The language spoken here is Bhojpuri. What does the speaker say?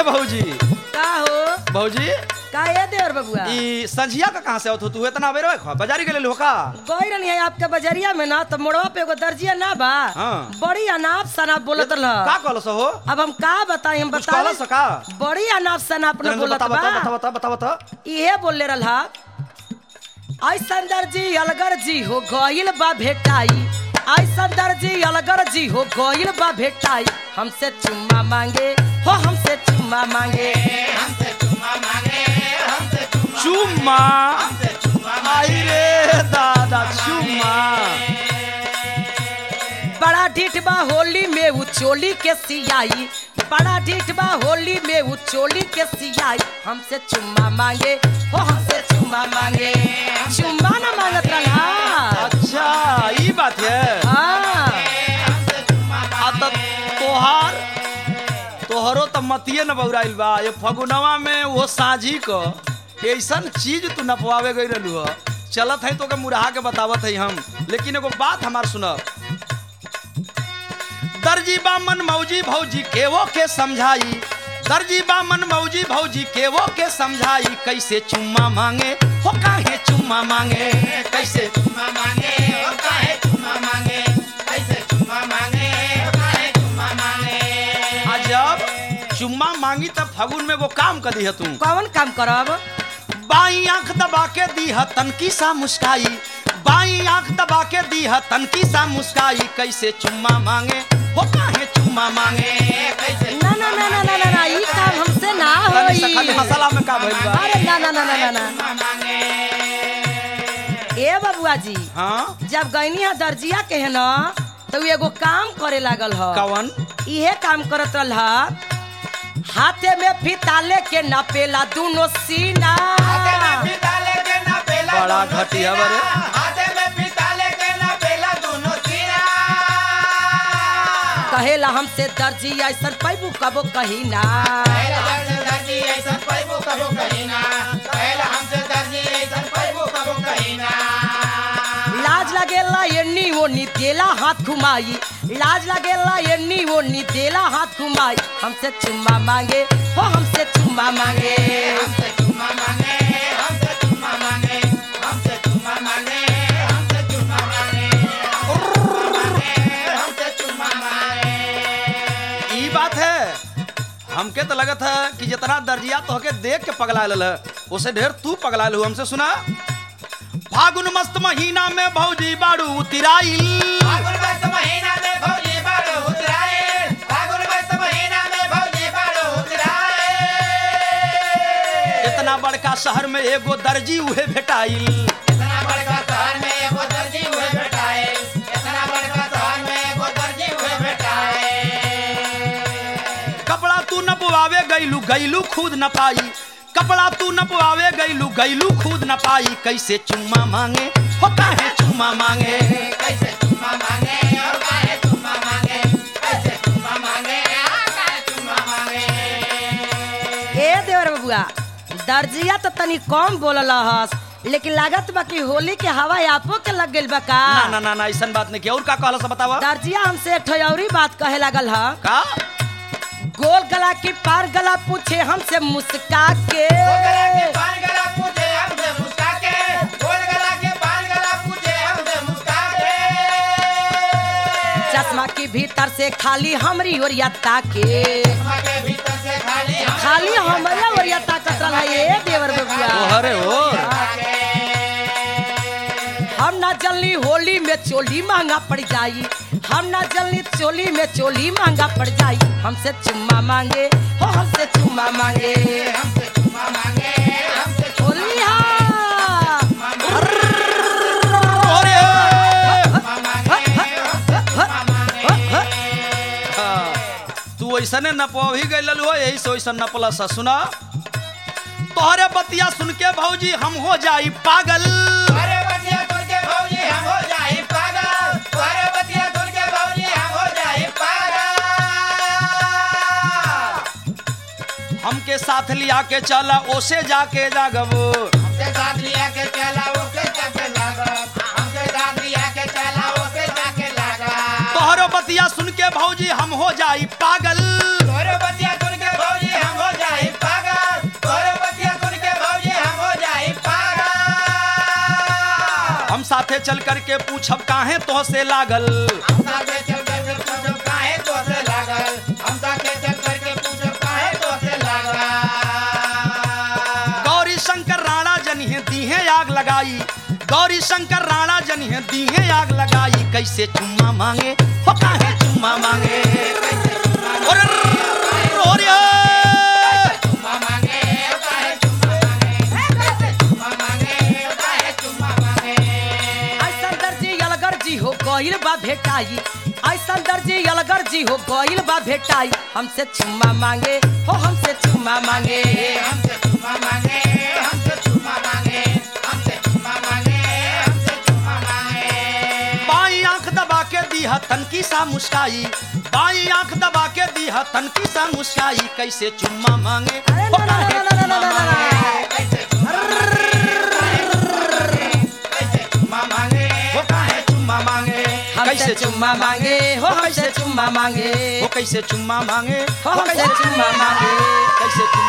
भौजी का हो भौजी का ये देवर बबुआ ई संझिया का कहां से आवत हो तू इतना बेरो बाजारी के ले का गई रहनी है आपके बजरिया में ना तो मोड़वा पे एगो दर्जिया ना बा हाँ। बड़ी अनाप शनाप बोलत रह का कहलो सो हो अब हम का बताई हम कुछ बता कहलो सो का बड़ी अनाप शनाप न बोलत बता बा बता बता बता बता इहे बोलले रहा ऐसन दर्जी अलगर जी हो गइल बा भेटाई ऐसन दर्जी अलगर जी हो गइल बा भेटाई हमसे चुम्मा मांगे हो हमसे चुम्मा मांगे चुम्मा आई रे दादा चुम्मा बड़ा ढीठ बा होली में उ चोली के सियाई बड़ा ढीठ बा होली में उ चोली के सियाई हमसे चुम्मा मांगे हो हमसे चुम्मा मांगे चुम्मा ना मांगत रहा अच्छा ई बात है हाँ अब तोहरो तो मतिये न बौराइल बा ये फगुनवा में वो साझी को ऐसन चीज तू नपवावे गई रहलू ह चलत है तो के मुरहा के बतावत है हम लेकिन एगो बात हमार सुनब दर्जी बामन मौजी भौजी केवो के समझाई दर्जी बामन मौजी भौजी केवो के समझाई कैसे चुम्मा मांगे हो काहे चुम्मा मांगे कैसे चुम्मा मांगे हो काहे चुम्मा मांगे कैसे चुम्मा मांगे हो काहे चुम्मा मांगे अजब चुम्मा मांगी तब फगुन में वो काम कर दी है तू कौन काम करब बाई आंख दबा के दी है तनकी सा मुस्काई बाई आंख दबा के दी है तनकी सा मुस्काई कैसे चुम्मा मांगे हो काहे चुम्मा मांगे कैसे ना ना ना ना ना ना ना ई काम हमसे ना होई खाली मसाला में का भइल बा अरे ना ना ना ना ना ना ए बबुआ जी हाँ जब गईनी है दर्जिया के है ना तो एगो काम करे लागल ह कवन इहे काम करत रहा हाथे में फिताले के नपेला दोनों सीना बड़ा घटिया बरे कहेला हमसे दर्जी ऐसा पैबू कबो कही ना लाज लगेला एन्नी वो नी देला हाथ घुमाई लाज लगेला एन्नी वो नी देला हाथ घुमाई हमसे चुम्मा मांगे हो हमसे चुम्मा मांगे हमसे चुम्मा मांगे हमसे चुम्मा मांगे हमसे चुम्मा मांगे हमसे चुम्मा मांगे ई बात है हमके तो लगत है कि जितना दर्जिया तो के देख के पगला लल उसे ढेर तू पगला लू हमसे सुना फागुन मस्त महीना में भौजी बाड़ू उतराइल फागुन मस्त महीना में भौजी बाड़ू उतराइल फागुन मस्त महीना में भौजी बाड़ू उतराइल इतना बड़का शहर में एगो दर्जी उहे भेटाइल इतना बड़का शहर में एगो दर्जी उहे भेटाइल इतना बड़का शहर में एगो दर्जी उहे भेटाइल कपड़ा तू नपवावे गइलू गइलू खुद न पाई कपड़ा तू नपवावे गइलू खुद न पाई कैसे चुम्मा मांगे हो काहे चुम्मा मांगे कैसे चुम्मा मांगे और काहे चुम्मा मांगे कैसे चुम्मा मांगे और काहे चुम्मा मांगे ए देवर बबुआ दर्जिया तो तनी कम बोलल हस लेकिन लागत बा कि होली के हवा आपो के लग गइल बा का ना ना ना ना ऐसन बात नहीं की और का कहला से बतावा दर्जिया हमसे एक ठो औरी बात कहे लागल ह का गोल गला की पार गला पूछे हमसे मुस्का के चश्मा के भीतर से खाली हमरी ओरिया ताके खाली हमरा ओरिया ताकत रहा ये देवर बबुआ अरे ओ हम ना जल्दी होली में चोली महंगा पड़ जाई हम ना जल्दी चोली में चोली महंगा पड़ जाई हमसे चुम्मा मांगे हो हमसे चुम्मा मांगे हमसे चुम्मा मांगे हमसे होली तू ऐसने नपवी गइल हो यही से वैसन नपला सा सुना तोहरे बतिया सुन के भौजी हम हो जाई पागल हमके साथ लिया के चला ओसे जाके जागबो हमके साथ लिया के चला ओसे जाके लागब हमके साथ लिया के चला ओसे जाके लागब तोहरो बतिया सुन के भौजी हम हो जाई पागल तोहरो बतिया सुन के भौजी हम हो जाई साथे चल करके पूछब काहे तो से लागल हम साथे चल करके पूछब काहे तो से लागल हम साथे चल करके पूछब काहे तो से लागल गौरी शंकर राणा जनिहे दीहे आग लगाई गौरी शंकर राणा जनिहे दीहे आग लगाई कैसे चुम्मा मांगे हो काहे चुम्मा मांगे और चुम्मा मांगे काहे चुम्मा मांगे कैसे चुम्मा मांगे काहे चुम्मा मांगे ऐसा दर्जी अलगर जी हो गइल बा भेटाई ऐसा दर्जी अलगर जी हो गइल बा भेटाई हमसे चुम्मा मांगे हो हमसे चुम्मा मांगे हमसे चुम्मा मांगे हमसे चुम्मा मांगे हमसे चुम्मा मांगे हमसे चुम्मा मांगे बाई आंख दबा के दीहा तनकी सा मुस्काई बाई आंख दबा के दीहा तनकी सा मुस्काई कैसे चुम्मा मांगे अरे हो ना, ना, काहे ना, ना, ना, ना, ना, ना, ना। कैसे चुम्मा मांगे कैसे चुम्मा मांगे हो काहे चुम्मा मांगे हमसे चुम्मा मांगे हो हमसे चुम्मा मांगे हो कैसे चुम्मा मांगे हो हमसे चुम्मा मांगे कैसे चुम्मा